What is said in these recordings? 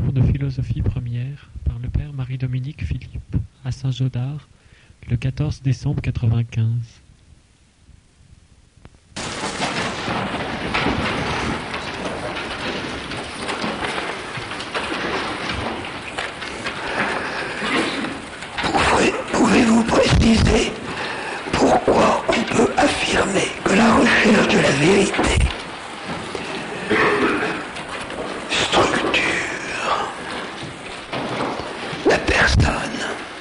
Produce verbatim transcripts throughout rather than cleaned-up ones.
cours de philosophie première par le père Marie-Dominique Philippe à Saint-Gaudard le quatorze décembre quatre-vingt-quinze. Pouvez-vous préciser pourquoi on peut affirmer que la recherche de la vérité structure la personne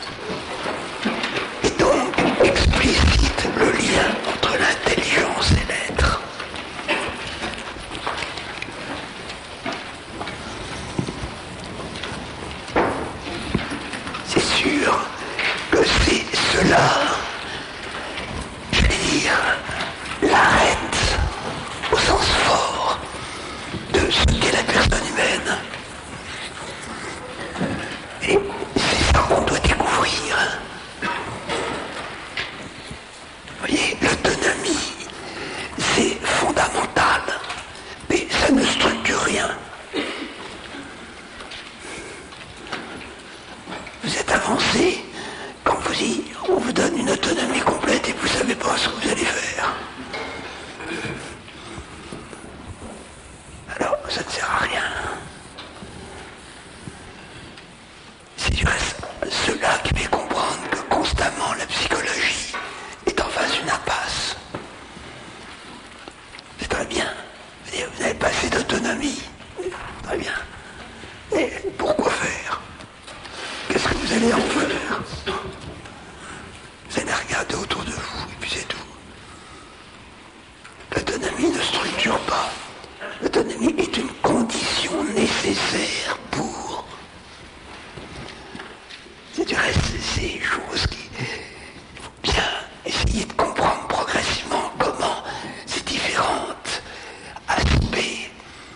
et donc explicite le lien entre l'intelligence et l'être? C'est sûr que c'est cela, je vais dire, l'arête au sens fort de ce qu'est la personne humaine. Et c'est ça qu'on doit découvrir. Vous voyez, l'autonomie, c'est fondamental, mais ça ne structure rien. Vous êtes avancé quand vous y, on vous donne une autonomie complète et vous ne savez pas ce que vous allez faire. Alors, ça ne sert à rien. C'est du reste cela qui fait comprendre que constamment la psychologie est en face d'une impasse. C'est très bien. Vous n'avez pas assez d'autonomie. Très bien. Mais pourquoi faire? Qu'est-ce que vous allez en faire? Vous allez regarder autour de vous et puis c'est tout. L'autonomie ne structure pas. L'autonomie est une condition nécessaire pour... C'est du reste ces choses qui... Il faut bien essayer de comprendre progressivement comment ces différentes aspects,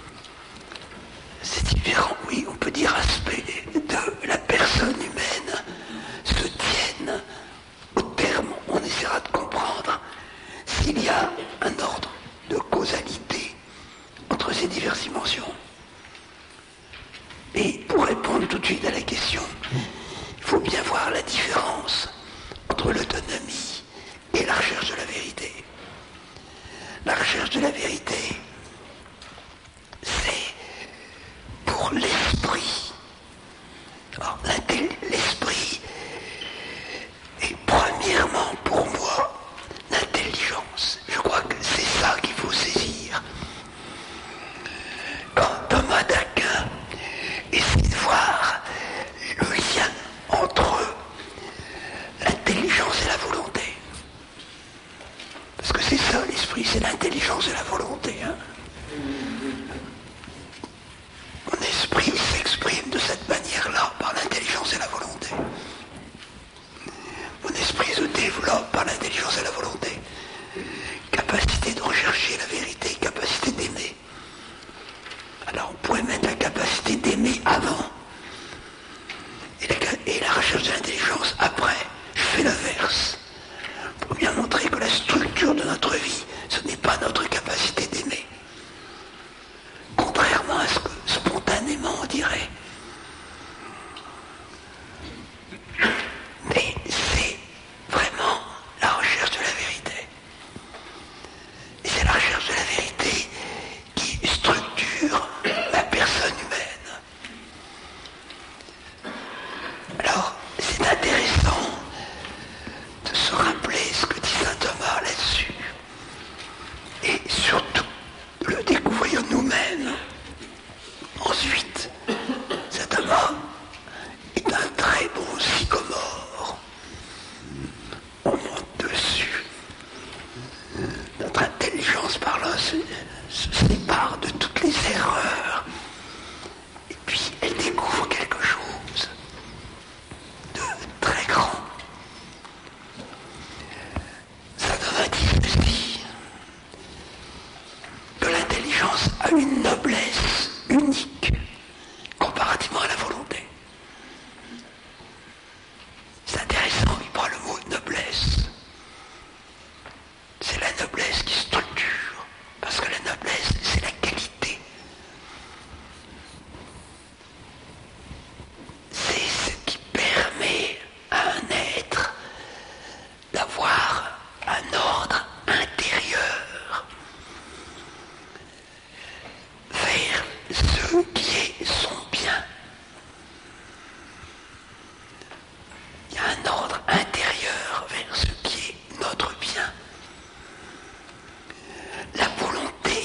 ces différents, oui, on peut dire aspects de la personne humaine se tiennent au terme. On essaiera de comprendre s'il y a un ordre de causalité entre ces diverses dimensions. Et pour répondre tout de suite à la question, il faut bien voir la différence entre l'autonomie et la recherche de la vérité. La recherche de la vérité, c'est pour l'esprit. Alors, l'esprit est premièrement pour moi l'intelligence. Je crois que c'est ça qu'il faut saisir. Quand Thomas d'Aquin essaie de voir le lien entre l'intelligence et la volonté, parce que c'est ça l'esprit, c'est l'intelligence et la volonté. Hein. Mon esprit s'exprime de cette manière-là, par l'intelligence et la volonté. Mon esprit se développe par l'intelligence et la volonté. Capacité de rechercher la vérité, capacité d'aimer. Alors on pourrait mettre la capacité d'aimer avant et la, et la recherche de l'intelligence après. Je fais l'inverse. Pour bien montrer que la structure de notre vie, ce n'est pas notre capacité d'aimer. Contrairement à ce que spontanément on dirait. Mais c'est vraiment la recherche de la vérité. Et c'est la recherche de la vérité qui structure la personne humaine. Alors, c'est intéressant de se rappeler ce que dit saint Thomas là-dessus. Et surtout, de le découvrir nous-mêmes. Ensuite, saint Thomas est un très bon sycomore. On monte dessus. Notre intelligence par là se, se sépare de toutes les erreurs. Et puis elle découvre quelque chose de très grand. Ça Thomas dit ceci, que l'intelligence a une noblesse unique comparativement à la volonté. C'est intéressant, il prend le mot noblesse. C'est la noblesse qui structure, parce que la noblesse, c'est la qualité. ce qui est son bien. Il y a un ordre intérieur vers ce qui est notre bien. La volonté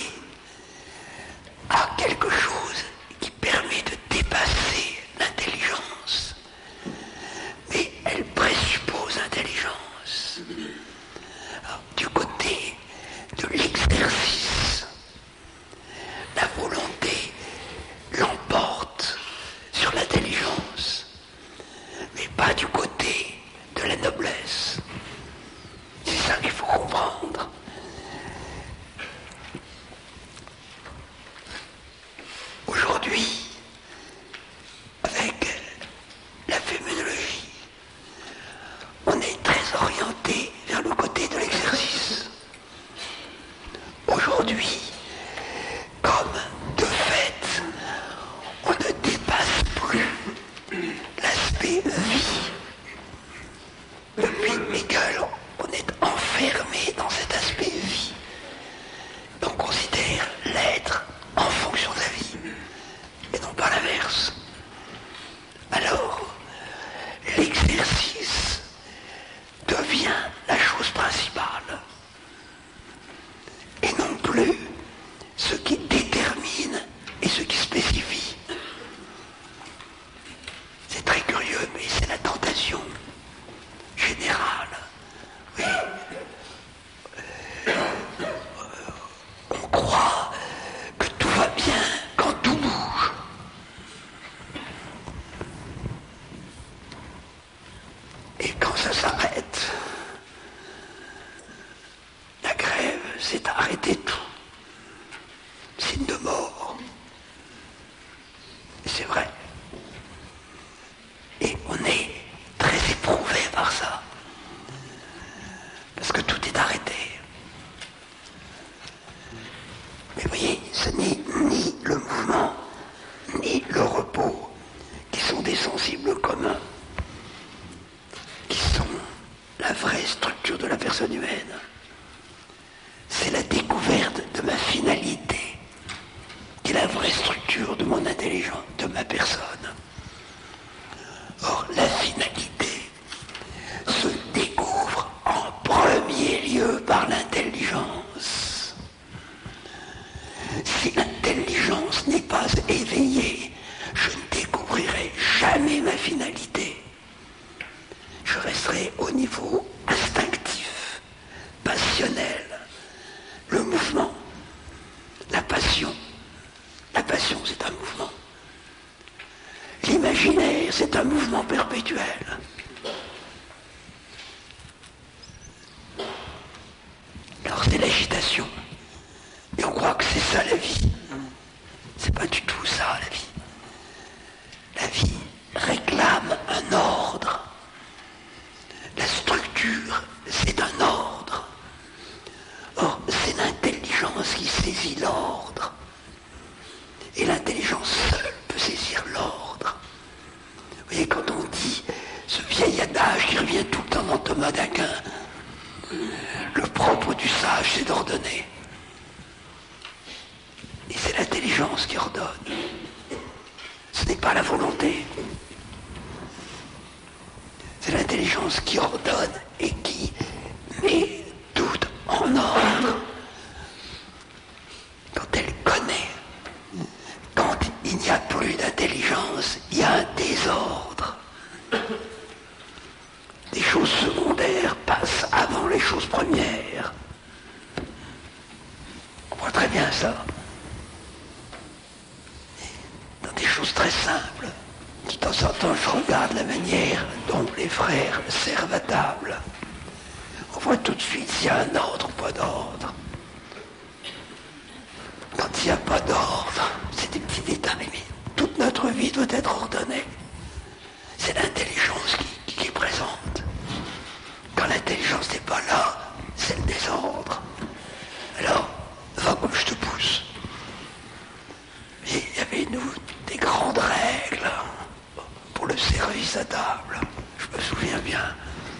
a quelque chose qui permet de dépasser l'intelligence, mais elle présuppose l'intelligence. Alors, du côté de l'exercice, la volonté l'emporte sur l'intelligence, mais pas du côté de la noblesse. C'est ça qu'il faut comprendre. Aujourd'hui, avec la phénoménologie, on est très orienté vers le côté de l'exercice. Aujourd'hui, comme de fait, on ne dépasse plus l'aspect vie. Depuis Hegel, on est enfermé dans cet aspect vie. On considère l'être en fonction de la vie, et non pas l'inverse. Alors, l'exercice devient la chose principale, et non plus ce qui détermine et ce qui spécifie. C'est très curieux, mais c'est la tentation générale. Oui. On croit que tout va bien quand tout bouge. Et quand ça s'arrête, la grève, c'est arrêter tout. Signe de mort. Et c'est vrai. Et on est très éprouvé par ça. Parce que tout est arrêté. Mais vous voyez, ce n'est ni le mouvement, ni le repos qui sont des sensibles communs, qui sont la vraie structure de la personne humaine. C'est la découverte de ma finalité qui est la vraie structure de mon intelligence, de ma personne. Or, la finalité se découvre en premier lieu par l'intelligence. Si l'intelligence n'est pas éveillée, je ne découvrirai jamais ma finalité. Je resterai au niveau instinctif, passionnel, le mouvement, la passion. La passion, c'est un mouvement. L'imaginaire, c'est un mouvement perpétuel. Alors c'est l'agitation. Et on croit que c'est ça la vie. C'est pas du tout ça la vie. La vie réclame un ordre. La structure, c'est un ordre. Or, c'est l'intelligence qui saisit l'ordre. Et l'intelligence seule peut saisir l'ordre. Vous voyez, quand on dit ce vieil adage qui revient tout le temps dans Thomas d'Aquin, le propre du sage, c'est d'ordonner. Et c'est l'intelligence qui ordonne. Ce n'est pas la volonté. C'est l'intelligence qui ordonne et qui met tout en ordre. Quand elle connaît, quand il n'y a plus d'intelligence, il y a un désordre. Des choses secondaires passent avant les choses premières. On voit très bien ça. Dans des choses très simples. De temps en temps, je regarde la manière dont les frères servent à table. On voit tout de suite s'il y a un ordre ou pas d'ordre. Quand il n'y a pas d'ordre, c'est des petits détails, mais toute notre vie doit être ordonnée. C'est l'intelligence qui, qui est présente. Quand l'intelligence n'est pas là, c'est le désordre. Alors, va comme je te pousse. Et il y avait, nous, des grandes règles pour le service à table. Je me souviens bien.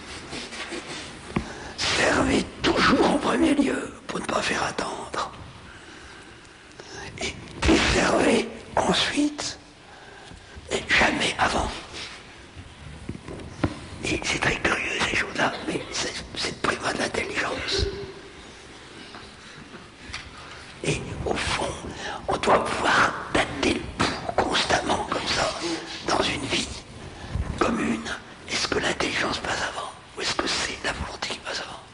Servez toujours en premier lieu pour ne pas faire attendre. Et desservez ensuite, et jamais avant. Et c'est très curieux ces choses-là, mais c'est, c'est le primat de l'intelligence. Et au fond, on doit pouvoir dater le pouls constamment comme ça, dans une vie commune. Est-ce que l'intelligence passe avant, ou est-ce que c'est la volonté qui passe avant?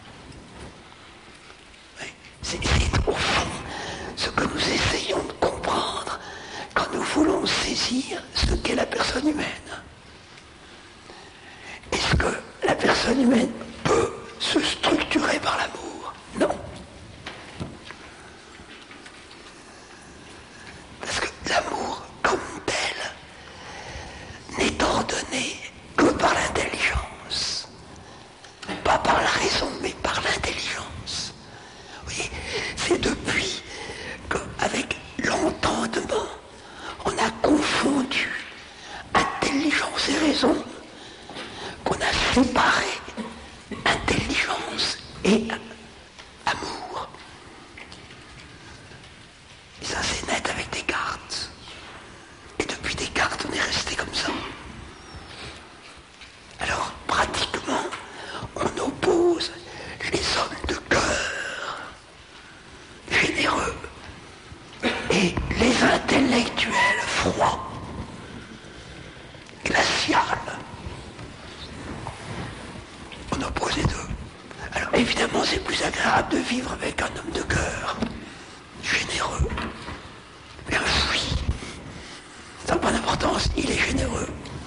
Oui. C'est, c'est au fond ce que nous essayons de comprendre quand nous voulons saisir ce qu'est la personne humaine. Est-ce que la personne humaine peut se structurer par l'amour? Non. Parce que l'amour, comme tel, n'est ordonné que par l'intelligence. Pas par la raison, mais par l'intelligence. Oui, c'est depuis qu'avec l'entendement, on a confondu intelligence et raison, qu'on a séparé intelligence et amour. Et ça, c'est net avec Descartes. Et depuis Descartes, on est resté comme ça. Alors, pratiquement, on oppose les hommes de cœur, généreux, et les intellectuels froids, glaciales. On oppose les deux. Alors évidemment, c'est plus agréable de vivre avec un homme de cœur, généreux, bien fouillé. Ça n'a pas d'importance, il est généreux.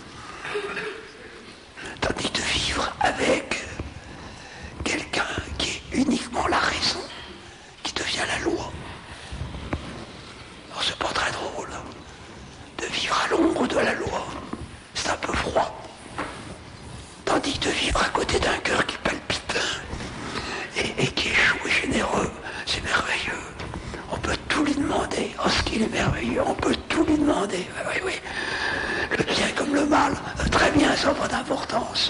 Tandis de vivre avec quelqu'un qui est uniquement la raison, qui devient la loi. Alors c'est pas très drôle de vivre à l'ombre de la loi. C'est un peu froid. Tandis de vivre à côté d'un cœur qui palpite et, et qui est chaud et généreux, c'est merveilleux. On peut tout lui demander. Oh, ce qu'il est merveilleux, on peut tout lui demander. Oui, oui, oui. Le bien comme le mal, très bien, ça n'a pas d'importance.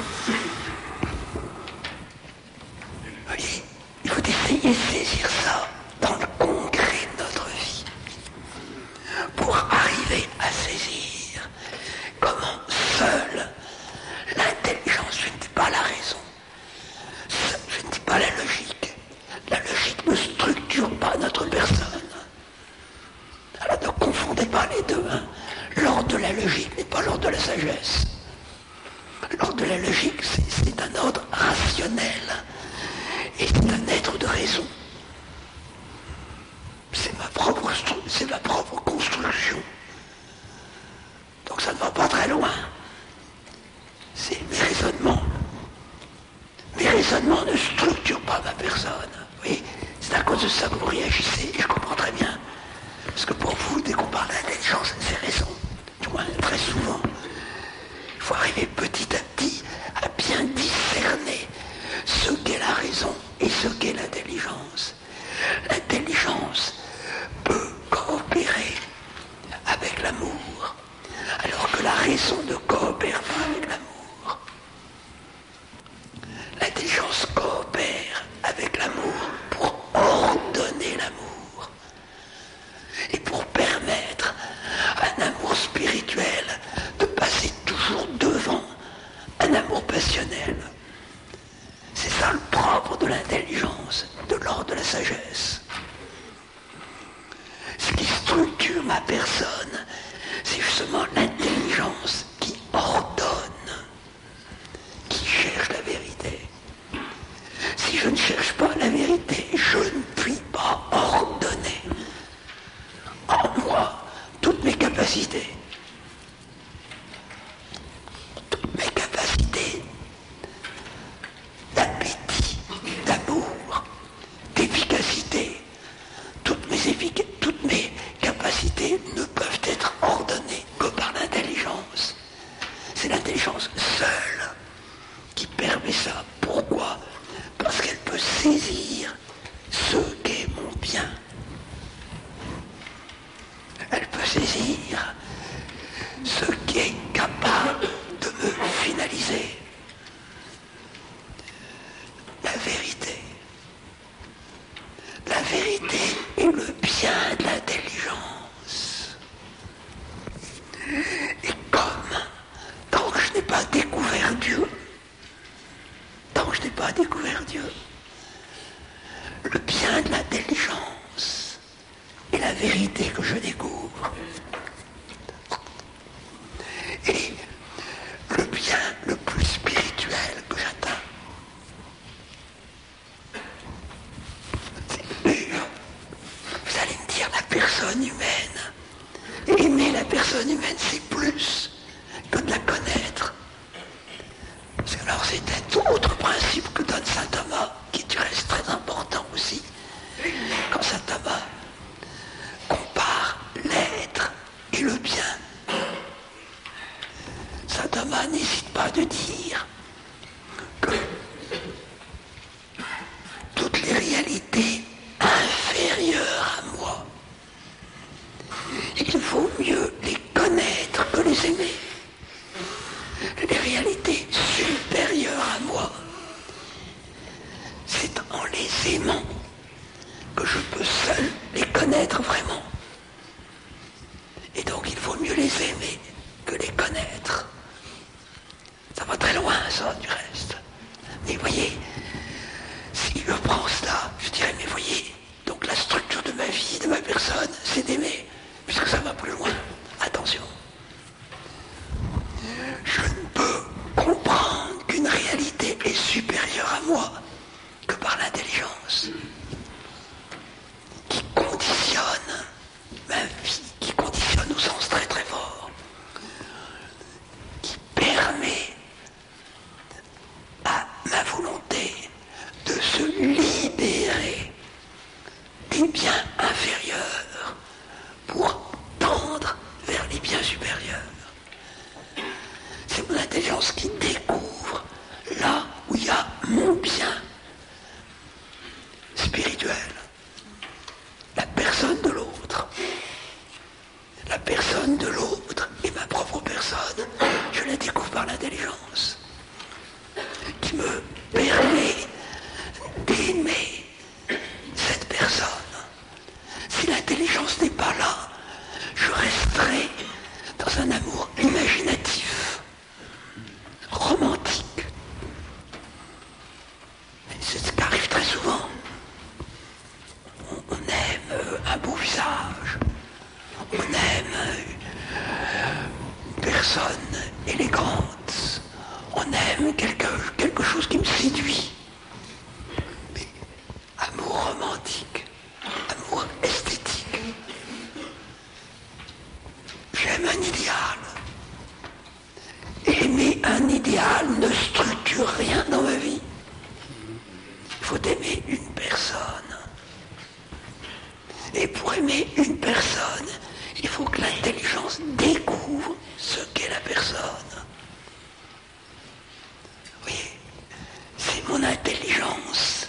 Oui, il faut essayer de saisir ça dans le concret de notre vie pour arriver à saisir comment seule l'intelligence, je ne dis pas la raison, je ne dis pas la logique. La logique ne structure pas notre personne. Alors ne confondez pas les deux. Hein. L'ordre de la logique n'est pas l'ordre de la sagesse. L'ordre de la logique, c'est, c'est un ordre rationnel. Et c'est un être de raison. C'est ma propre, c'est ma propre construction. Donc ça ne va pas très loin. C'est mes raisonnements. Mes raisonnements ne structurent pas ma personne. Oui, c'est à cause de ça que vous réagissez, et je comprends très bien. Parce que pour vous, dès qu'on parle d'intelligence, c'est raison. Du moins, très souvent. Il faut arriver petit à petit à bien discerner ce qu'est la raison et ce qu'est l'intelligence. L'intelligence peut coopérer avec l'amour, alors que la raison ne coopère pas avec l'amour. L'intelligence coopère avec l'amour pour ordonner l'amour et pour permettre à un amour spirituel de passer toujours devant un amour passionnel. C'est ça le propre de l'intelligence, de l'ordre de la sagesse. Ce qui structure ma personne, c'est justement l'intelligence qui ordonne, qui cherche la vérité. Si je ne cherche pas la vérité, je ne puis pas ordonner en moi toutes mes capacités. Toutes mes capacités d'appétit, d'amour, d'efficacité. Toutes mes, effic- toutes mes capacités ne peuvent être ordonnées que par l'intelligence. C'est l'intelligence seule qui permet ça. Pourquoi ? Parce qu'elle peut saisir ce qu'est mon bien. Elle peut saisir ce qui est capable de me finaliser. La vérité. La vérité est le bien de l'intelligence. réalité que je découvre. Et le bien le plus spirituel que j'atteins. Vous allez me dire, la personne humaine, aimer la personne humaine, c'est plus que de la connaître. Parce que alors c'est un autre principe que donne saint Thomas, qui est du reste très important aussi. Quand saint Thomas compare l'être et le bien, saint Thomas n'hésite pas de dire que toutes les réalités inférieures à moi, il vaut mieux les connaître que les aimer. Les réalités supérieures à moi, c'est en les aimant que je peux seul les connaître vraiment. Et donc il vaut mieux les aimer que les connaître. Ça va très loin, ça, du reste. Mais voyez, si je prends cela, je dirais, mais voyez, donc la structure de ma vie, de ma personne, c'est d'aimer, puisque ça va plus loin. Attention. Je ne peux comprendre qu'une réalité est supérieure à moi que par l'intelligence, qui conditionne ma vie, qui conditionne au sens très très fort, qui permet à ma volonté de se libérer des biens inférieurs pour tendre vers les biens supérieurs. C'est mon intelligence qui découvre là où il y a mon bien spirituel, la personne de l'autre. La personne de l'autre et ma propre personne, je la découvre par l'intelligence, qui me permet d'aimer cette personne. Si l'intelligence n'est pas là, je resterai dans un amour imaginatif, romantique. C'est ce qui arrive très souvent. On, on aime un beau visage, on aime une personne élégante, on aime quelque, quelque chose qui me séduit. Mais amour romantique, amour esthétique. J'aime un idéal. Aimer un idéal ne structure rien dans ma vie. Il faut aimer une personne. Et pour aimer une personne, il faut que l'intelligence découvre ce qu'est la personne. Vous voyez, c'est mon intelligence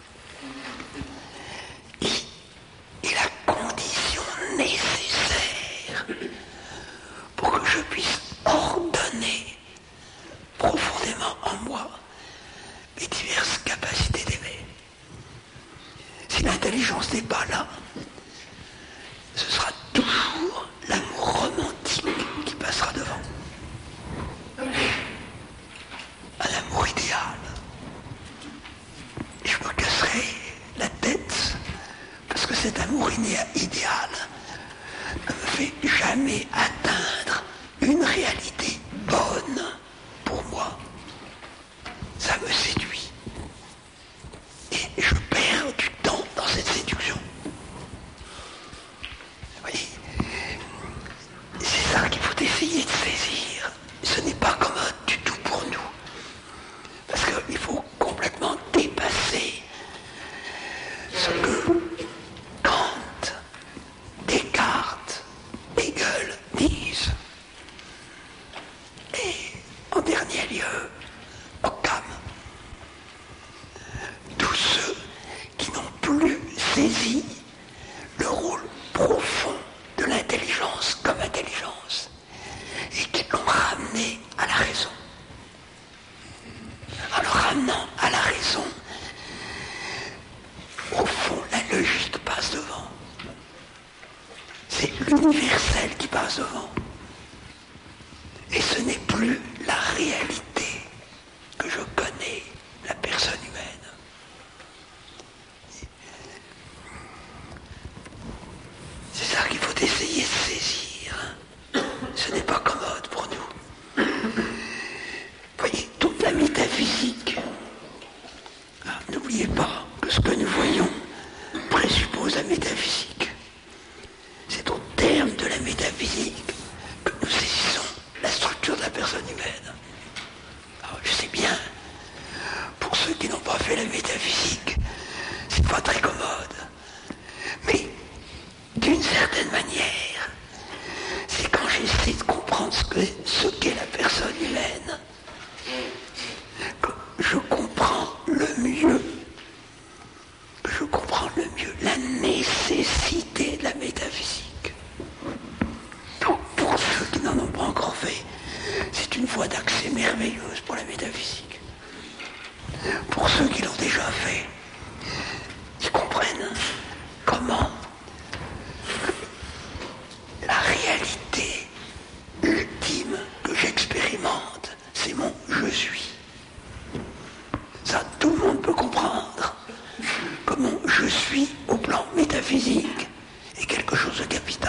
qui est la condition nécessaire pour que je puisse ordonner profondément en moi mes diverses capacités d'aimer. Si l'intelligence n'est pas là, ce sera toujours l'amour romantique qui passera devant. Un amour idéal. Et je me casserai la tête parce que cet amour idéal ne me fait jamais atteindre une réalité bonne pour moi. Ça me séduit. Et je perds du temps dans cette séduction. Vous voyez, c'est ça qu'il faut essayer de saisir. Ce n'est pas commode du tout pour nous. Parce qu'il faut complètement dépasser ce que Kant, Descartes, Hegel disent. Et en dernier lieu, Occam. Tous ceux qui n'ont plus saisi le rôle profond de l'intelligence comme intelligence et qui l'ont ramené à la raison. En le ramenant à la raison, au fond, la logique passe devant. C'est l'universel qui passe devant. Et ce n'est plus la réalité que je connais, la personne humaine. C'est ça métaphysique que nous saisissons la structure de la personne humaine. Alors, je sais bien, pour ceux qui n'ont pas fait la métaphysique, c'est pas très commode. Mais, d'une certaine manière, c'est quand j'essaie de comprendre ce que, ce qu'est la personne humaine, que je comprends le mieux, que je comprends le mieux la nécessité de la métaphysique. Donc, pour ceux qui n'en ont pas encore fait, c'est une voie d'accès merveilleuse pour la métaphysique. Pour ceux qui l'ont déjà fait, ils comprennent comment la réalité ultime que j'expérimente, c'est mon je suis. Ça, tout le monde peut comprendre que mon je suis au plan métaphysique est quelque chose de capital.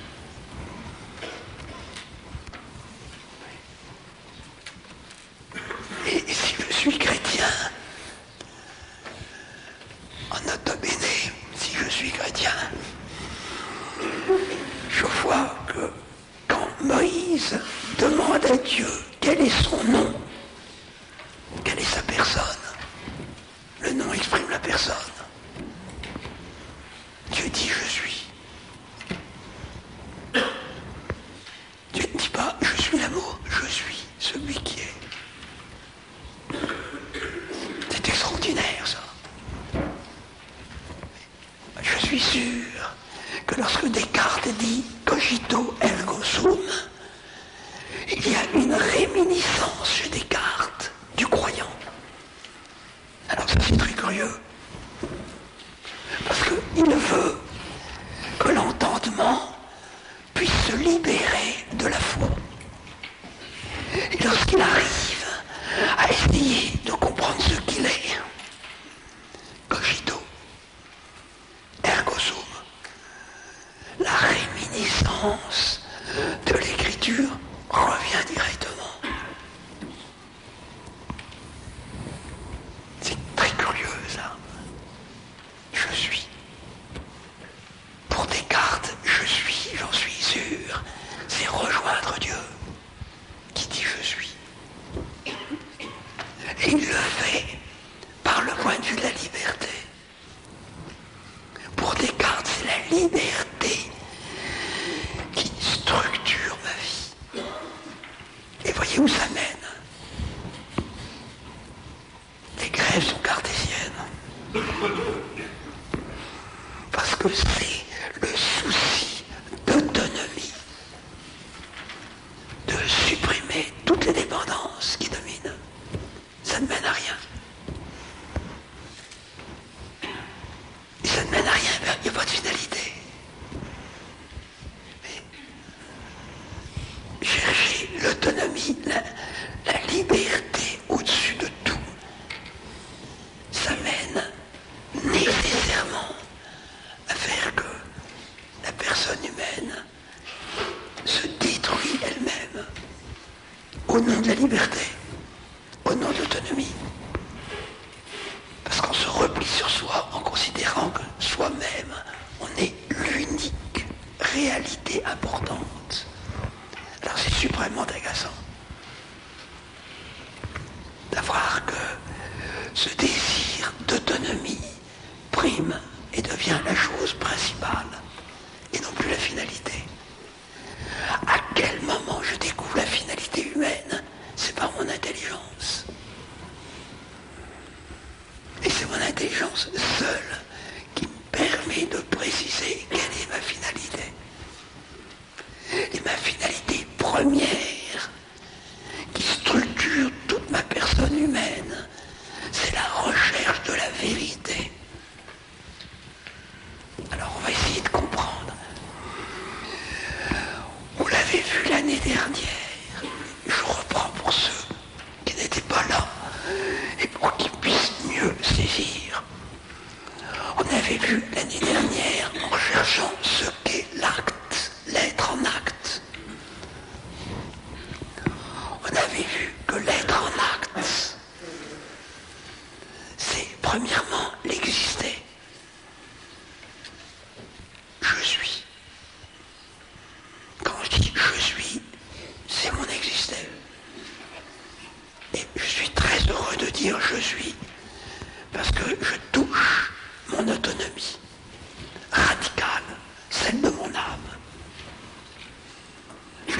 Et, et si je suis chrétien, en nota bene, si je suis chrétien, je vois que quand Moïse demande à Dieu quel est son nom, quelle est sa personne, le nom exprime la personne. Dieu dit je suis. Dieu ne dit pas je suis l'amour, je suis celui qui est. C'est extraordinaire ça. Je suis sûr que lorsque Descartes dit cogito ergo sum, il y a une réminiscence chez Descartes du croyant. Alors ça c'est très curieux, parce qu'il veut que l'entendement puisse se libérer de la foi. Et lorsqu'il arrive à essayer de comprendre ce qu'il est, cogito ergo sum, la réminiscence de l'écriture revient directement. C'est très curieux ça. Je suis. Pour Descartes, je suis, j'en suis sûr, c'est rejoindre Dieu qui dit je suis. Et il le fait par le point de vue de la liberté. Pour Descartes, c'est la liberté qui structure ma vie. Et voyez où ça mène. Les grèves sont cartésiennes. Parce que c'est le souci d'autonomie, de supprimer toutes les dépendances qui dominent. Ça ne mène à rien. Et ça ne mène à rien, il n'y a pas de finalité. Mais chercher l'autonomie, la, la liberté au-dessus de tout, ça mène nécessairement à faire que la personne humaine se détruit elle-même au nom de la liberté, au nom de l'autonomie. Parce qu'on se replie sur soi en considérant que soi-même, on est l'unique réalité importante. Alors c'est suprêmement agaçant d'avoir que ce désir d'autonomie prime et devient la chose principale et non plus la finalité. À quel moment je découvre la finalité humaine? C'est par mon intelligence. Et c'est mon intelligence seule qui me permet de préciser quelle est ma finalité. Et ma finalité première, qui structure toute ma personne humaine, c'est la recherche de la vérité. Alors on va essayer de comprendre. On l'avait vu l'année dernière. Je reprends pour ceux qui n'étaient pas là et pour qu'ils puissent mieux saisir. On avait vu l'année dernière en cherchant ce qu'est l'acte, l'être en acte. On avait vu que l'être en acte, c'est premièrement l'exister. Je suis.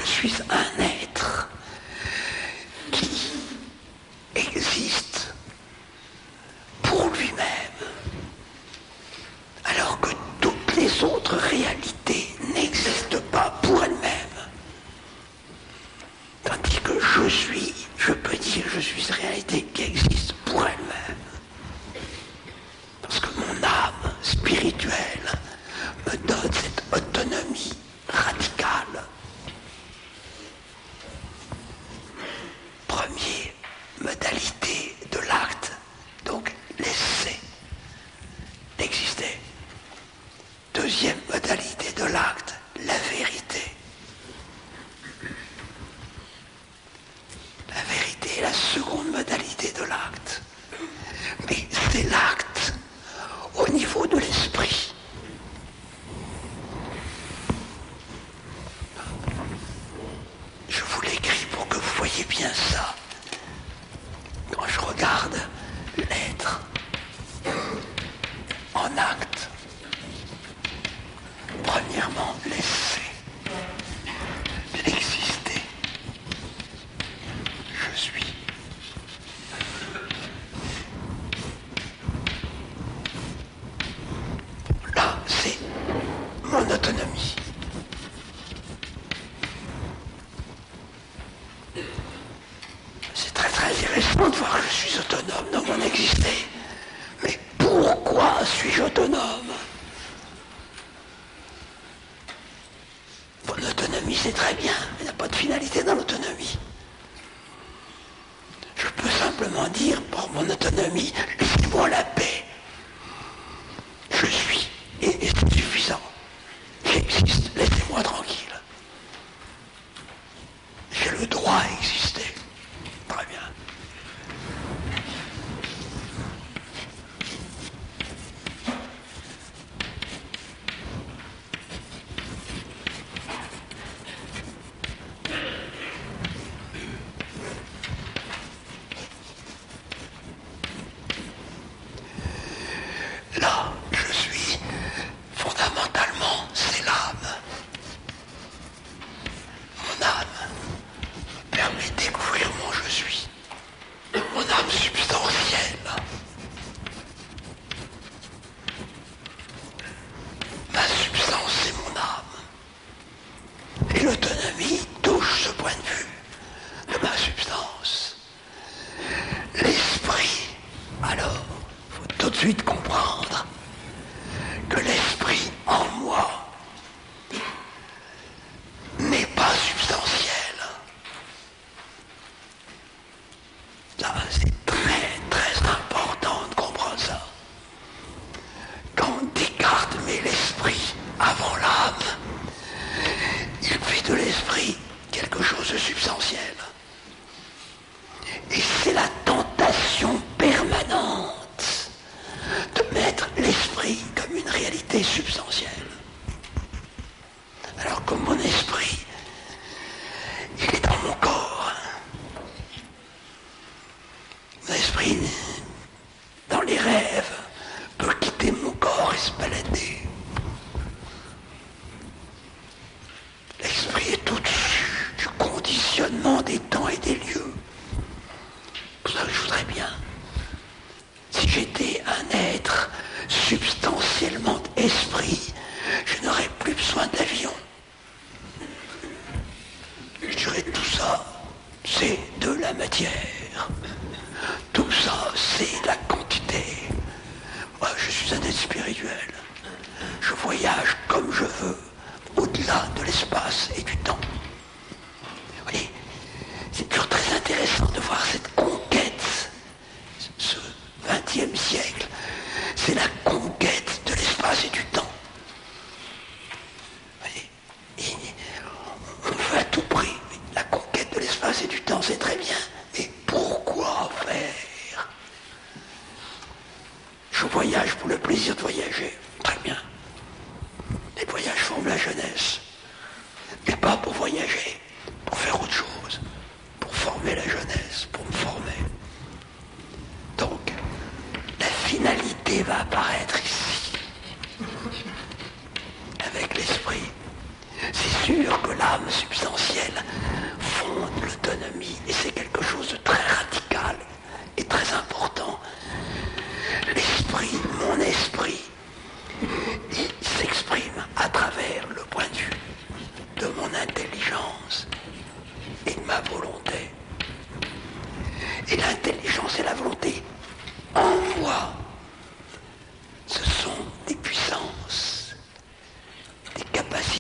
suis un être qui existe pour lui-même, alors que toutes les autres réalités n'existent pas pour elles-mêmes. Tandis que je suis, je peux dire je suis une réalité qui existe pour elle-même. Parce que mon âme spirituelle me donne cette autonomie radicale. Première modalité de l'acte, donc laisser d'exister. Deuxième modalité de l'acte, la vérité. La vérité est la seconde modalité de l'acte. Mais c'est l'acte au niveau de l'esprit. Je vous l'écris pour que vous voyez bien ça. Quand je regarde l'être en acte, premièrement, laisser l'exister. Je suis. Là, c'est mon autonomie. C'est très très intéressant de voir que je suis autonome dans mon exister. Mais pourquoi suis-je autonome? Mon autonomie, c'est très bien, mais il n'y a pas de finalité dans l'autonomie. Je peux simplement dire, pour mon autonomie, laissez-moi la paix. Je suis, et, et c'est suffisant. J'existe, laissez-moi tranquille. J'ai le droit à exister. Très bien. Là, je suis, fondamentalement, c'est l'âme. Mon âme me permet de découvrir mon je suis. Mon âme substantielle. Ma substance, c'est mon âme. Et l'autonomie touche ce point de vue de ma substance. L'esprit, alors, il faut tout de suite comprendre que l'esprit en moi n'est pas substantiel. Ça, c'est très très important de comprendre ça. Quand Descartes met l'esprit avant l'âme, il fait de l'esprit quelque chose de substantiel. Et c'est la tentation permanente de mettre l'esprit comme une réalité substantielle. Alors que mon esprit, il est dans mon corps. Mon esprit, dans les rêves, peut quitter mon corps et se balader. L'esprit est au-dessus du conditionnement des temps et des lieux. C'est pour ça que je voudrais bien, si j'étais un être substantiellement esprit, je n'aurais plus besoin d'avion. Je dirais tout ça, c'est de la matière. Tout ça, c'est la quantité. Moi, je suis un être spirituel. Je voyage comme je veux, au-delà de l'espace et du temps. Vous voyez, c'est toujours très intéressant de voir cette conquête. Ce vingtième siècle, c'est la conquête de l'espace et du temps. Vous voyez, et on veut à tout prix. La conquête de l'espace et du temps, c'est très bien. Mais pourquoi faire? Je voyage pour le plaisir de voyager. Très bien. Les voyages forment la jeunesse. Mais pas pour voyager, pour faire autre chose. Pour former la jeunesse, pour me sûr que l'âme substantielle fonde l'autonomie, et c'est quelque chose de très radical et très important. L'esprit, mon esprit, il s'exprime à travers le point de vue de mon intelligence et de ma volonté. Et l'intelligence et la volonté, en moi, ce sont des puissances, des capacités.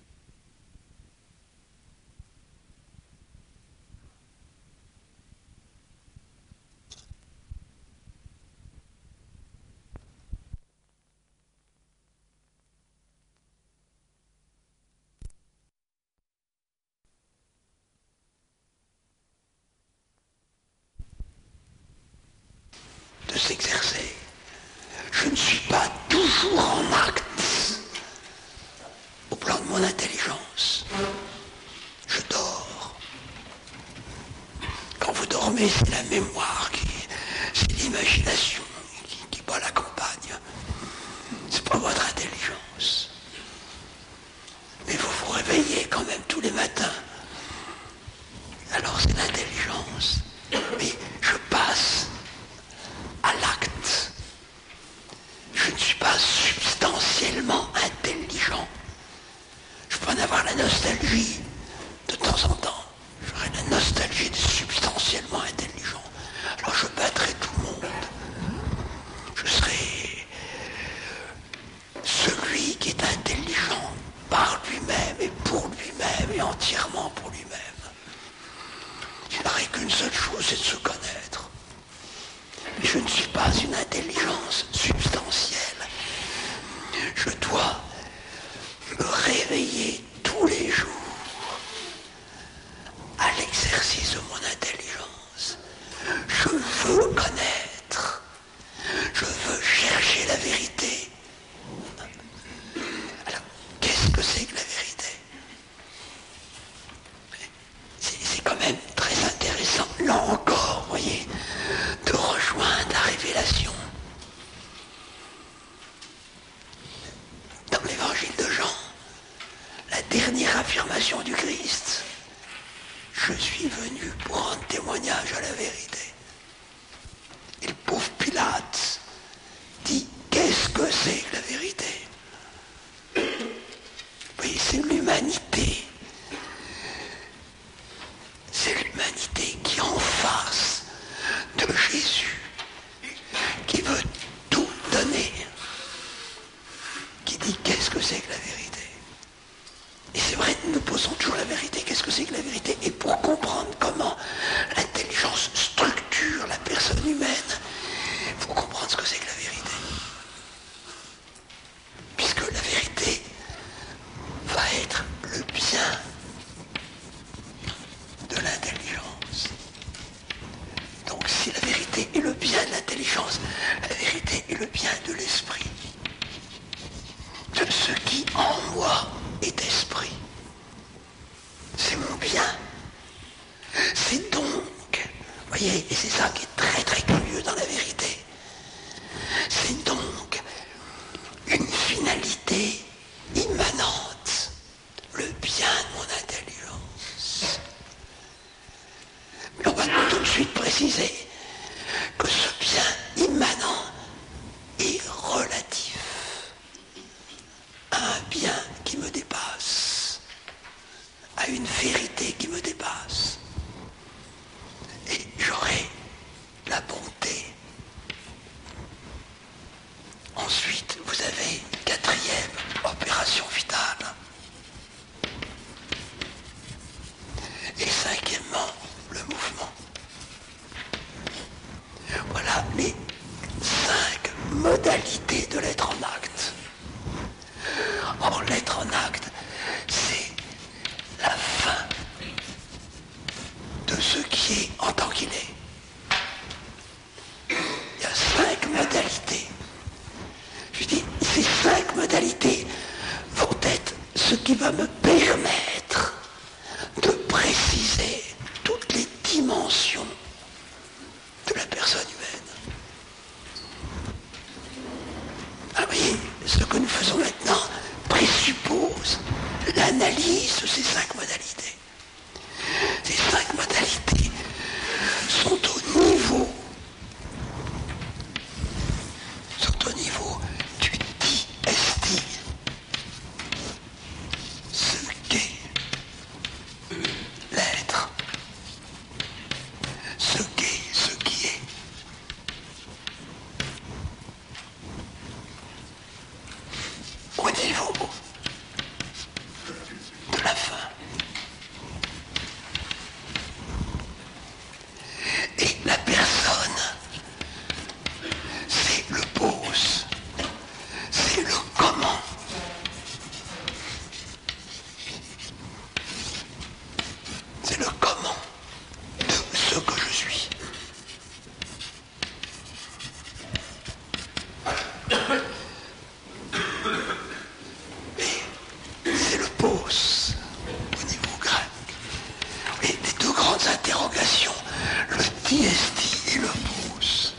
De s'exercer. Je ne suis pas toujours en acte au plan de mon intelligence. Je dors. Quand vous dormez, c'est la mémoire, qui, c'est l'imagination qui, qui bat la campagne. C'est pas votre intelligence. Mais vous vous réveillez quand même tous les matins. Alors c'est l'intelligence. Mais je passe à l'acte. Je ne suis pas substantiellement intelligent. Je peux en avoir la nostalgie de temps en temps. J'aurai la nostalgie de substantiellement intelligent. Alors je battrai tout le monde. Je serai celui qui est intelligent par lui-même et pour lui-même et entièrement pour lui-même. Il n'aurait qu'une seule chose, c'est de se connaître. Mais je ne suis pas une intelligence substantielle. Je dois me réveiller tous les jours à l'exercice de mon intelligence. Je veux connaître. Je veux chercher la vérité. Alors, qu'est-ce que c'est que la vérité ? C'est, c'est quand même très intéressant, là encore, vous voyez, de rejoindre la révélation. Dans l'évangile de Jean, la dernière affirmation du Christ, je suis venu pour rendre témoignage à la vérité. Et le pauvre Pilate dit, qu'est-ce que c'est que la vérité ? Oui, c'est l'humanité. C'est l'humanité qui, en face de Jésus, qui veut tout donner, qui dit qu'est-ce que c'est que la vérité. Et c'est vrai, nous posons toujours la vérité, qu'est-ce que c'est que la vérité. Et pour comprendre comment l'intelligence structure la personne humaine, il faut comprendre ce que c'est que la vérité. Puisque la vérité va être le bien de l'intelligence. Donc si la vérité est le bien de l'intelligence, la vérité est le bien de l'esprit. De ce qui en moi est esprit. C'est mon bien. C'est donc, vous voyez, et c'est ça qui est très très curieux dans la vérité, c'est donc une finalité immanente, le bien de mon intelligence. Mais on va tout de suite préciser que ce bien immanent est relatif à un bien qui me dépasse, à une vérité qui me dépasse. Et j'aurai la bonté. Ensuite, vous avez une quatrième opération vitale. Et cinquièmement, le mouvement. Voilà les cinq modalités de l'être en acte. Or, l'être en acte, c'est la fin cinq modalités. Ces cinq modalités sont au niveau, sont au niveau du D S T, ce qu'est l'être, ce qu'est ce qui est. Au niveau de la fin. Et la personne, c'est le pose, c'est le comment. C'est le comment de ce que je suis. Et c'est le pose au niveau grec. Et les deux grandes interrogations, le D S T et le pose.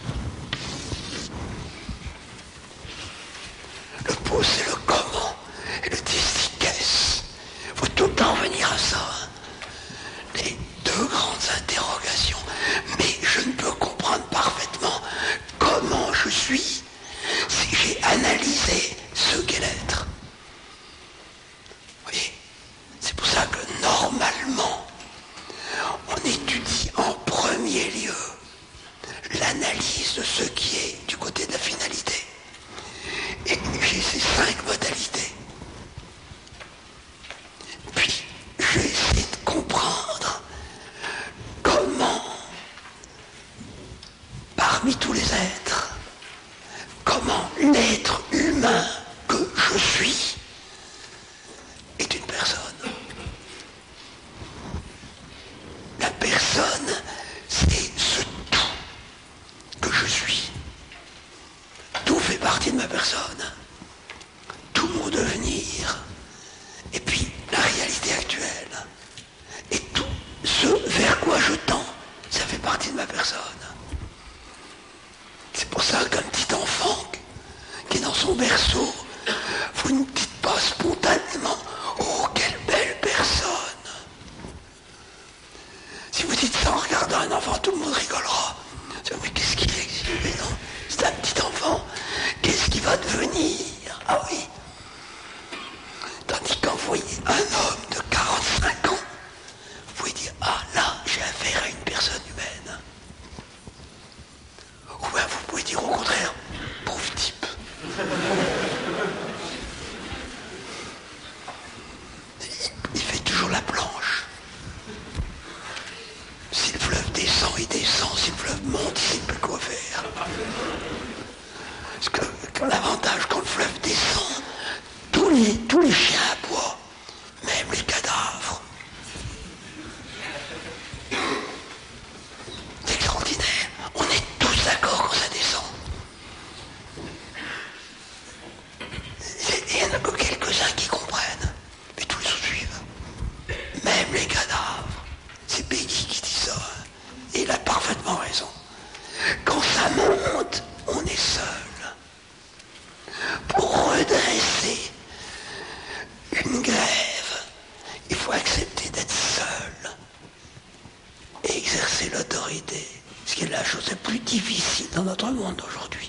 Le pose, c'est le comment. Et le D S T, qu'est-ce? Il faut tout le temps venir à ça. Hein. Les deux grandes interrogations. Mais je ne peux comprendre parfaitement comment je suis si j'ai analysé ce qu'est l'être. Vous voyez? C'est pour ça que normalement, on étudie en premier lieu l'analyse de ce qui est du côté de la finalité. Et j'ai ces cinq modalités. Puis, je vais essayer de comprendre comment, parmi tous les êtres, comment l'être humain que je suis est une personne. La personne, c'est ce tout que je suis. Tout fait partie de ma personne. Tout mon devenir. Et puis la réalité actuelle. Et tout ce vers quoi je tends, ça fait partie de ma personne. C'est pour ça qu'un petit enfant qui est dans son berceau, vous ne dites pas spontanément « Oh, quelle belle personne !» Si vous dites ça en regardant un enfant, tout le monde rigolera. Mais qu'est-ce qu'il est? Mais non, c'est un petit enfant. Qu'est-ce qu'il va devenir? Ah oui. Tandis que quand vous voyez un homme de quarante-cinq ans, vous pouvez dire « Ah, là, j'ai affaire à une personne humaine. » Ou bien vous pouvez dire au contraire « Pauvre type. » Il fait toujours la planche. Si le fleuve descend, il descend. Si le fleuve monte, il ne sait plus quoi faire. Parce que l'avantage, quand le fleuve descend, tous les, tous les chiens aboient, même les cadavres. C'est extraordinaire. On est tous d'accord quand ça descend. Il n'y en a que quelques-uns qui comprennent, mais tous les autres suivent. Même les cadavres. C'est Peggy qui dit ça. Et il a parfaitement raison. Quand ça monte, on est seul. Pour redresser une grève, il faut accepter d'être seul et exercer l'autorité. Ce qui est la chose la plus difficile dans notre monde aujourd'hui.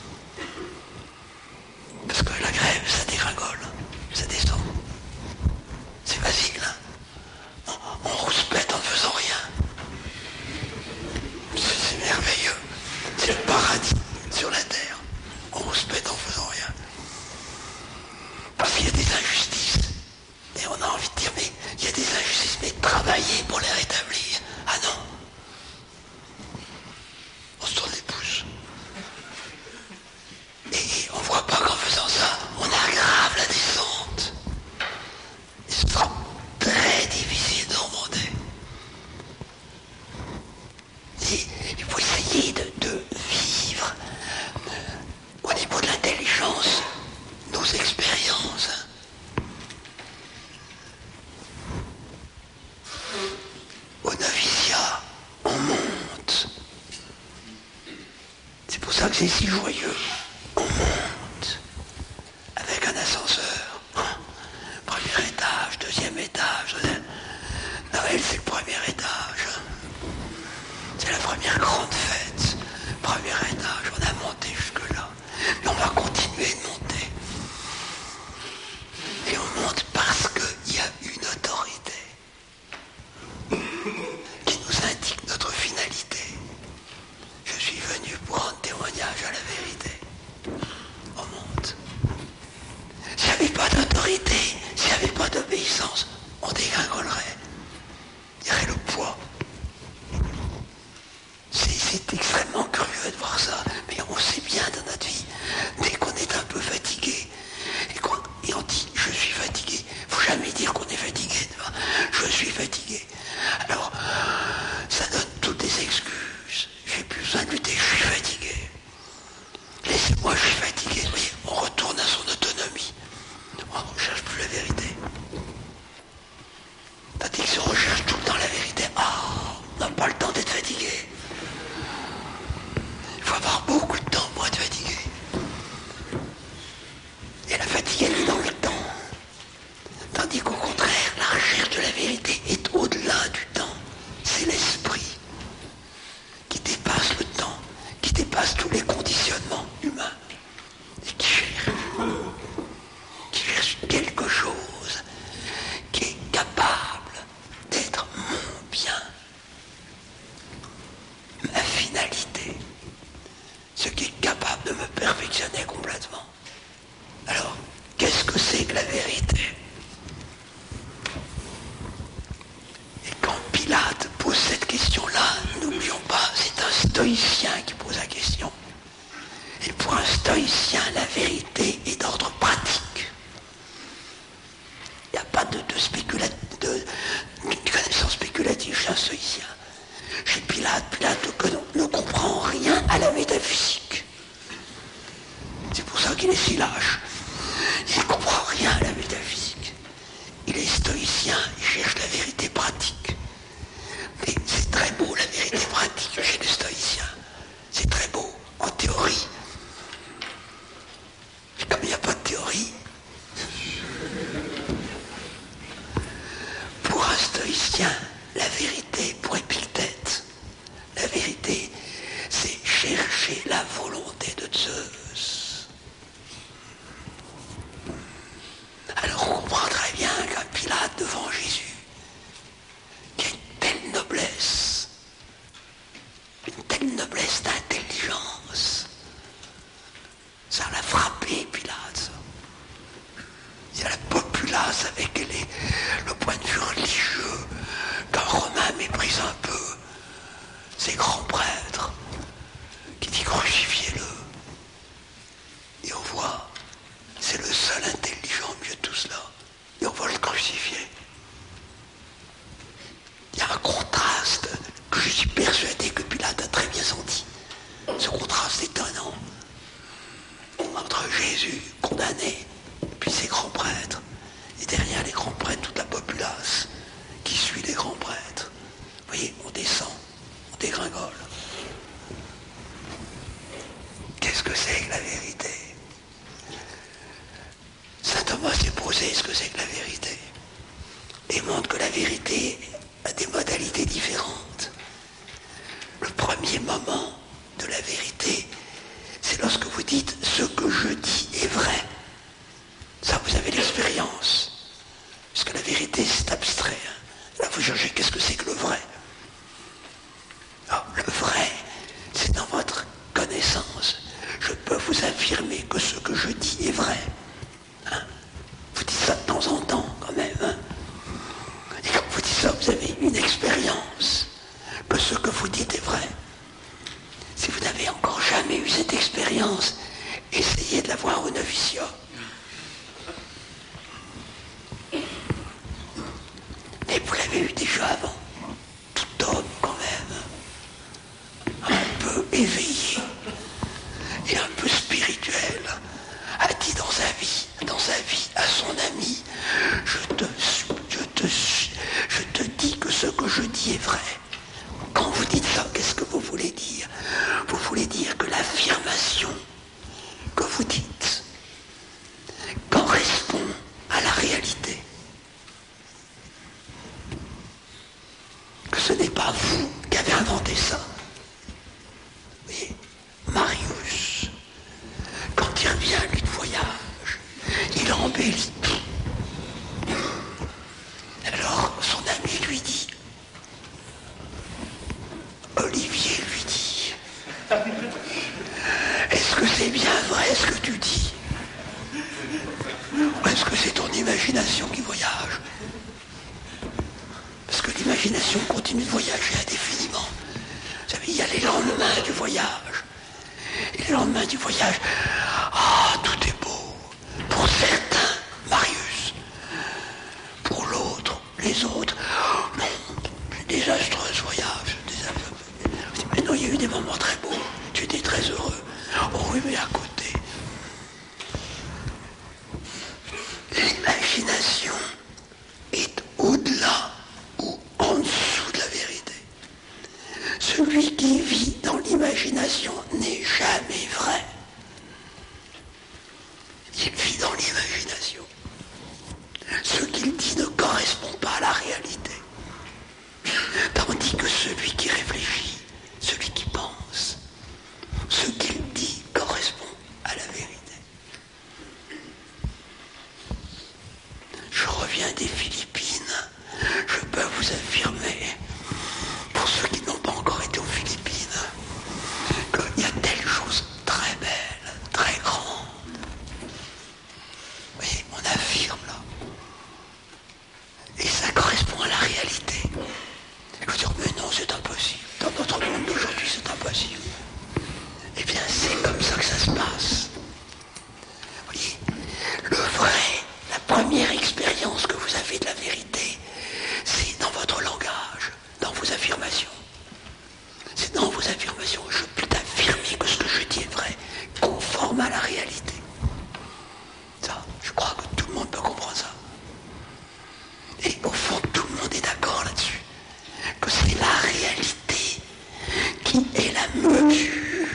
Parce que la grève, ça dégringole, ça descend. C'est facile, hein. On, on rouspète en ne faisant rien. C'est, c'est merveilleux. C'est le paradis sur la terre. On rouspète en faisant rien. Parce qu'il y a des injustices. Et on a envie de dire, mais il y a des injustices, mais travailler pour les rétablir. Ah non. On se tourne les pouces. Et on ne voit pas qu'en faisant ça, on aggrave la descente. Et ce sera très difficile de remonter. Et il faut essayer de, de vivre euh, au niveau de l'intelligence nos expériences. Au noviciat, on monte. C'est pour ça que c'est si joyeux. On monte avec un ascenseur. Premier étage, deuxième étage. Noël, c'est le premier étage. C'est la première grande fête. Premier étage, on a monté jusque-là. Mais on va continuer de monter. Et on monte parce qu'il y a une autorité qui nous indique notre finalité. Je suis venu pour rendre témoignage à la vérité. On monte. S'il n'y avait pas d'autorité, s'il n'y avait pas d'obéissance, on dégringolerait. Il y aurait le poids. C'est, c'est extrêmement curieux de voir ça, mais on sait bien dans notre vie, dès qu'on est un peu fatigué, et, qu'on, et on dit « je suis fatigué », il ne faut jamais dire qu'on est fatigué, je suis fatigué. Alors, ça donne toutes des excuses, j'ai plus besoin de lutter, je suis fatigué. Laissez-moi, je suis fatigué. Vous voyez, on retourne à son autonomie, on ne cherche plus la vérité. Tandis que si on recherche tout le temps la vérité, ah, on n'a pas le temps d'être fatigué. Il faut avoir beaucoup de temps pour être fatigué. Et la fatigue, elle est dans le temps. Tandis qu'au contraire, la recherche de la vérité est au-delà du temps. C'est l'esprit qui dépasse le temps, qui dépasse tous les conditionnements humains et qui cherche, qui cherche quelque chose qui est capable d'être mon bien, ma finalité, ce qui est capable de me perfectionner complètement. Alors, qu'est-ce que c'est que la vérité? Et quand Pilate pose cette question-là, n'oublions pas, c'est un stoïcien qui pose la question. Et pour un stoïcien, la vérité est d'ordre pratique. Il n'y a pas de, de, spécula- de, de connaissance spéculative chez un stoïcien. Chez Pilate, Pilate ne, ne comprend rien à la métaphysique. C'est pour ça qu'il est si lâche. Il ne comprend rien à la métaphysique. Il est stoïcien, il cherche la vérité pratique. Mais c'est très beau la vérité pratique chez les stoïciens. C'est très beau, en théorie. Et comme il n'y a pas de théorie, pour un stoïcien, la vérité, pour Épictète, la vérité, c'est chercher la volonté de Zeus. Alors on comprend très bien qu'un Pilate devant Jésus, qui a une telle noblesse, une telle noblesse d'intelligence, ça l'a frappé Pilate. Il y a la populace avec les, le point de vue religieux qu'un Romain méprise un peu, ces grands prêtres, qui dit crucifiez-le. Et on voit, c'est le seul intelligent au milieu de tout cela. Et on va le crucifier. Il y a un contraste que je suis persuadé que Pilate a très bien senti. Ce contraste étonnant entre Jésus condamné, puis ses grands prêtres, et derrière les grands prêtres, toute la populace qui suit les grands prêtres. Vous voyez, on descend, on dégringole. Qu'est-ce que c'est que la vérité? Saint Thomas s'est posé ce que c'est que la vérité. Et montre que la vérité a des modalités différentes. Le premier moment de la vérité, c'est lorsque vous dites « ce que je dis est vrai ». Ça, vous avez l'expérience. Parce que la vérité, c'est abstrait. Là, vous cherchez qu'est-ce que c'est que le vrai. Alors, le vrai, c'est dans votre connaissance. Je peux vous affirmer que ce que je dis est vrai. Hein? Vous dites ça de temps en temps, quand même. Hein? Et quand vous dites ça, vous avez une expérience que ce que vous dites est vrai. Si vous n'avez encore jamais eu cette expérience, essayez de l'avoir au noviciat. Mais vous l'avez eu déjà avant. Tout homme, quand même, un peu éveillé et un peu spirituel, a dit dans sa vie, dans sa vie à son ami, je te, je te, je te dis que ce que je dis est vrai. Quand vous dites ça, qu'est-ce que vous voulez dire? Vous voulez dire que l'affirmation que vous dites correspond à la réalité. n'est pas vous qui avez inventé ça. Mais Marius, quand il revient lui de voyage, il embellit tout. Alors son ami lui dit, Olivier lui dit, est-ce que c'est bien vrai ce que tu dis? Ou est-ce que c'est ton imagination qui voyage? Parce que l'imagination continue de voyager indéfiniment. Vous savez, il y a les lendemains du voyage. Et les lendemains du voyage, ah, tout est beau. Pour certains, Marius. Pour l'autre, les autres, non, c'est désastreux ce voyage. Désastreux. Mais non, il y a eu des moments très beaux. Tu étais très heureux. Oh oui, mais à côté. L'imagination est au-delà ou en dessous de la vérité. Celui qui vit dans l'imagination n'est jamais vrai. Il vit dans l'imagination. Ce qu'il dit ne correspond pas à la réalité. Tandis que celui qui réfléchit, celui qui pense, ce qu'il dit correspond à la vérité. Je reviens des Philippines. Je peux vous affirmer, pour ceux qui n'ont pas encore été aux Philippines, qu'il y a telle chose très belle, très grande. Oui, on affirme là. Et ça correspond à la réalité. Et vous dire, mais non, c'est impossible. Dans notre monde d'aujourd'hui, c'est impossible. Eh bien, c'est comme ça que ça se passe. Vous voyez, le vrai, la première expérience que vous avez de la vérité, c'est dans votre langage, dans vos affirmations. C'est dans vos affirmations. Je peux t'affirmer que ce que je dis est vrai, conforme à la réalité. Ça, je crois que tout le monde peut comprendre ça. Et au fond, tout le monde est d'accord là-dessus. Que c'est la réalité qui est la mesure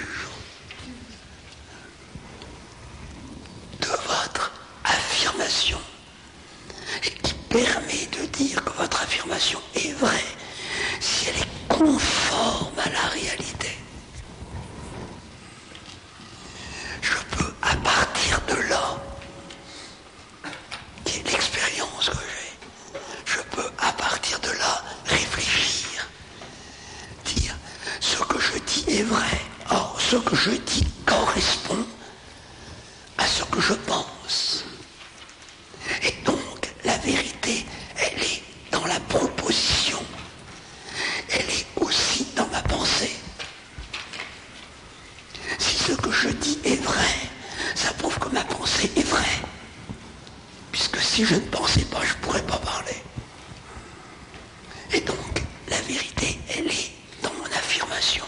de votre affirmation et qui permet de dire que votre affirmation est vraie si elle est conforme à la réalité. Je peux, à partir de là, qui est l'expérience que j'ai, je peux, à partir de là, réfléchir, dire ce que je dis est vrai. Or, ce que je dis correspond à ce que je pense. Et donc, la vérité, elle est dans la proposition. Elle est aussi dans ma pensée. Si ce que je dis est vrai, ça prouve que ma pensée est vraie. Puisque si je ne pensais pas, je ne pourrais pas parler. Et donc, la vérité, elle est dans mon affirmation.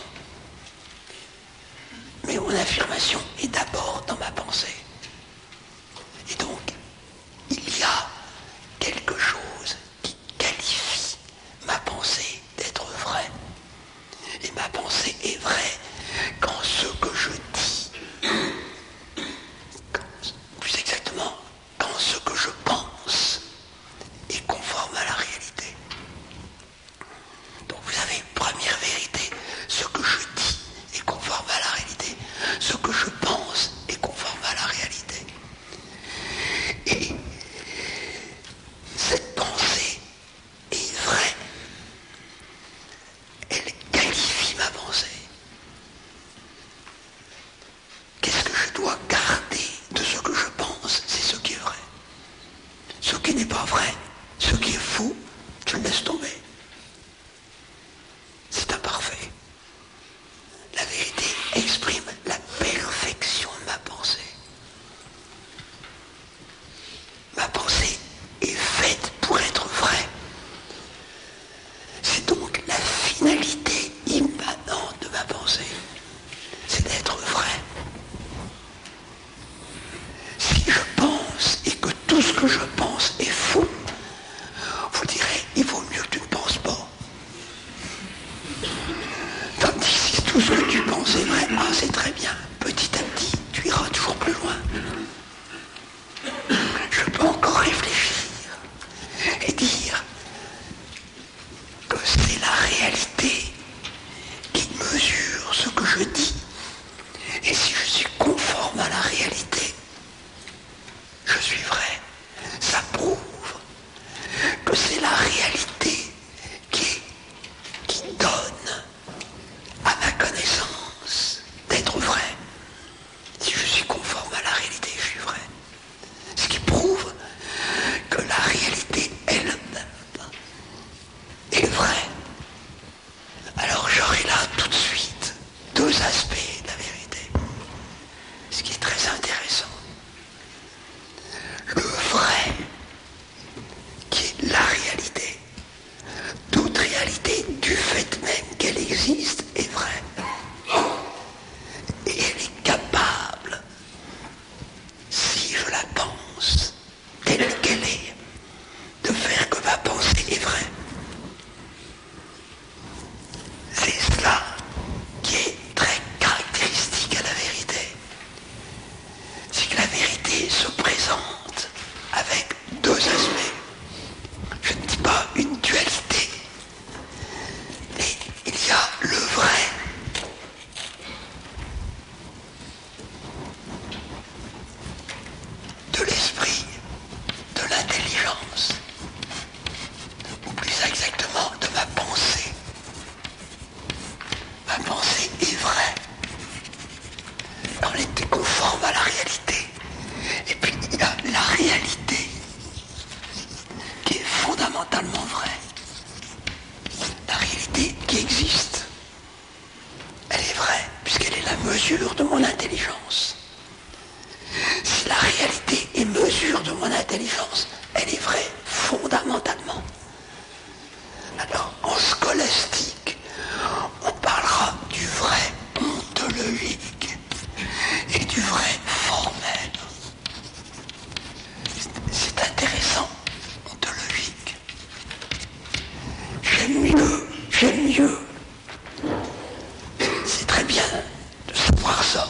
Mais mon affirmation est d'abord dans ma pensée. Et donc, il y a quelque chose qui qualifie ma pensée d'être vraie. Et ma pensée est vraie quand ce que je dis, quand, plus exactement, quand ce que je pense est conforme à la réalité. Donc vous avez, première vérité, ce que je dis est conforme à la réalité. Ce que je pense est conforme à la réalité. Et cette pensée est vraie. Elle qualifie ma pensée. Qu'est-ce que je dois garder de ce que je pense? C'est ce qui est vrai. Ce qui n'est pas vrai, ce qui est faux, tu le laisses tomber. C'est imparfait. La vérité exprime la perfection de ma pensée. Ma pensée est faite pour être vraie. C'est donc la finalité immanente de ma pensée. C'est d'être vrai. Si je pense et que tout ce que je pense est faux, vous direz, il vaut mieux que tu ne penses pas. Tandis que si tout ce que tu penses est vrai, ah c'est très bien, petit à petit, tu iras toujours plus loin. Je peux encore réfléchir et dire que c'est la réalité qui existe, elle est vraie, puisqu'elle est la mesure de mon intelligence. Si la réalité est mesure de mon intelligence, elle est vraie fondamentalement. Alors, en scolastique, on parlera du vrai ontologique et du vrai formel. C'est intéressant, ontologique. J'aime mieux, j'aime mieux. C'est très bien de savoir ça.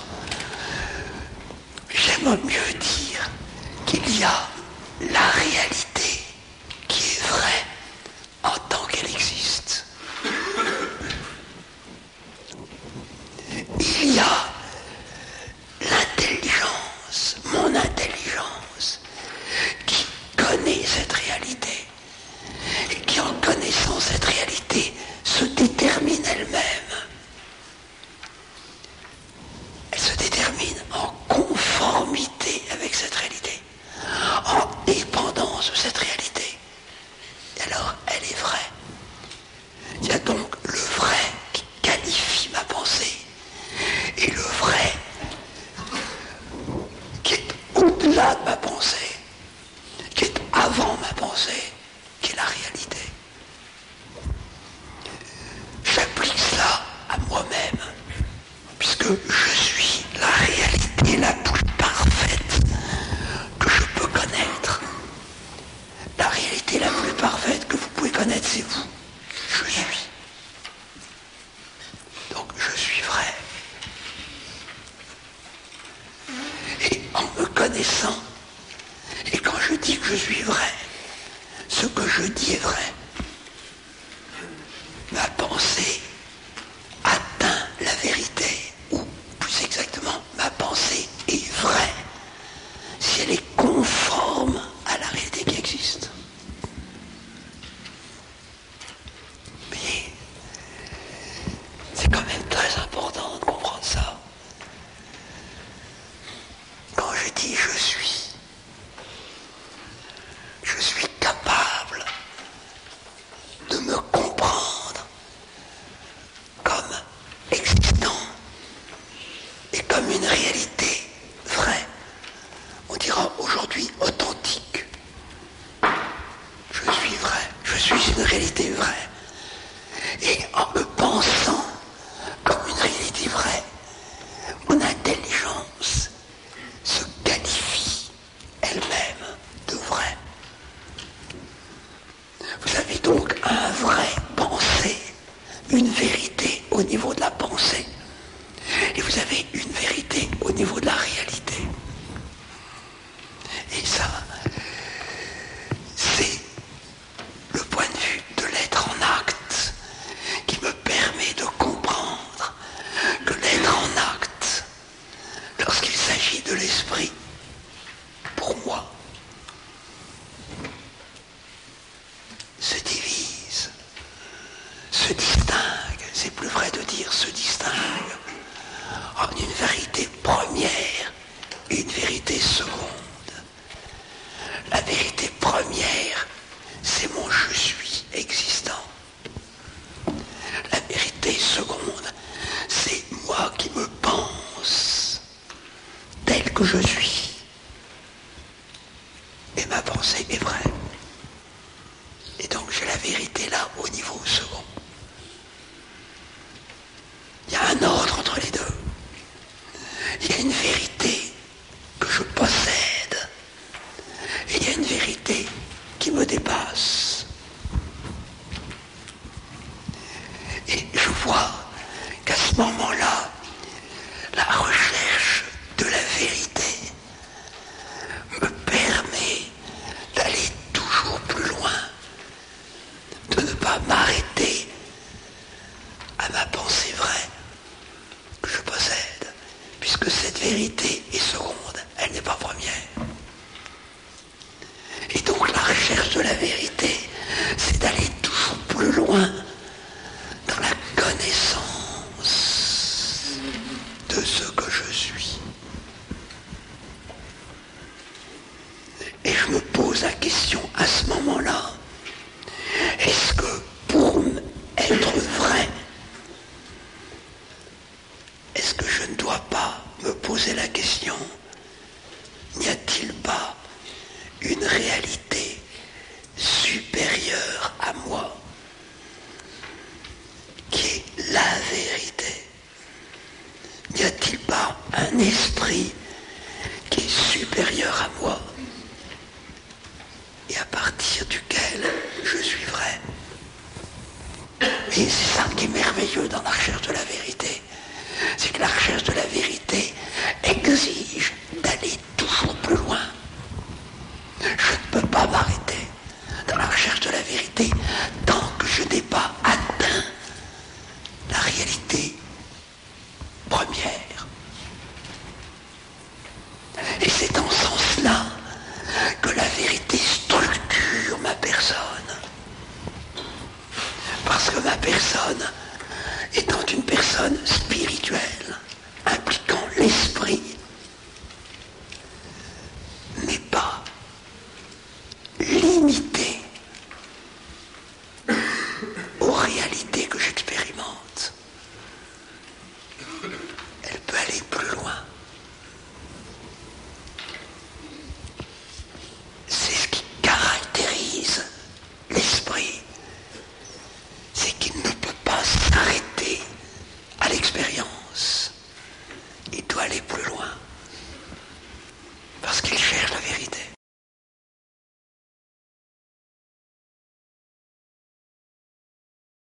J'aime mieux dire qu'il y a la réalité qui est vraie en tant qu'elle existe. Il y a l'intelligence, mon intelligence, qui connaît cette réalité et qui, en connaissant cette réalité, se détermine elle-même. Elle se détermine en conformité avec cette réalité, en dépendance de cette réalité. Et alors, elle est vraie. Il y a donc le vrai qui qualifie ma pensée et le vrai qui est au-delà de ma pensée, qui est avant ma pensée, qui est la réalité. J'applique cela à moi-même, puisque je suis la réalité la plus parfaite que je peux connaître. La réalité la plus parfaite que vous pouvez connaître, c'est vous. Je suis. Donc je suis vrai. Et en me connaissant, et quand je dis que je suis vrai, ce que je dis est vrai. Ma pensée atteint la vérité, ou plus exactement, ma pensée est vraie si elle est conforme à la réalité qui existe. Mais c'est quand même très important de comprendre ça. Quand je dis je suis, je suis capable de me comprendre comme existant et comme une réalité vraie. On dira aujourd'hui authentique. Je suis vrai, je suis une réalité vraie. Et en me pensant comme une réalité vraie, mon intelligence se qualifie elle-même de vrai. Vous avez donc un vrai pensée, une vérité au niveau de la pensée, et vous avez une vérité au niveau de la réalité. Et ça, c'est le point de vue de l'être en acte qui me permet de comprendre que l'être en acte, lorsqu'il s'agit de l'esprit, pour moi, se divise, se distingue, c'est plus vrai de dire se distingue, en une vérité première et une vérité seconde. La vérité première, c'est mon je suis existant. La vérité seconde, c'est moi qui me pense tel que je suis. Et ma pensée est vraie. Et donc j'ai la vérité là au niveau second. Il y a un ordre entre les deux. Il y a une vérité que je possède. Et il y a une vérité qui me dépasse. Et je vois qu'à ce moment-là, la recherche de la vérité me permet d'aller toujours plus loin, de ne pas m'arrêter à ma pensée vraie que je possède, puisque cette vérité est seconde, elle n'est pas première. Et donc la recherche de la vérité, c'est d'aller toujours plus loin dans la connaissance esprit qui est supérieur à moi et à partir duquel je suis vrai. Et c'est ça qui est merveilleux dans la recherche de la vérité. C'est que la recherche de la vérité exige d'aller toujours plus loin. Je ne peux pas m'arrêter dans la recherche de la vérité tant que je n'ai pas atteint la réalité première. Et c'est en ce sens-là que la vérité structure ma personne. Parce que ma personne étant une personne spirituelle,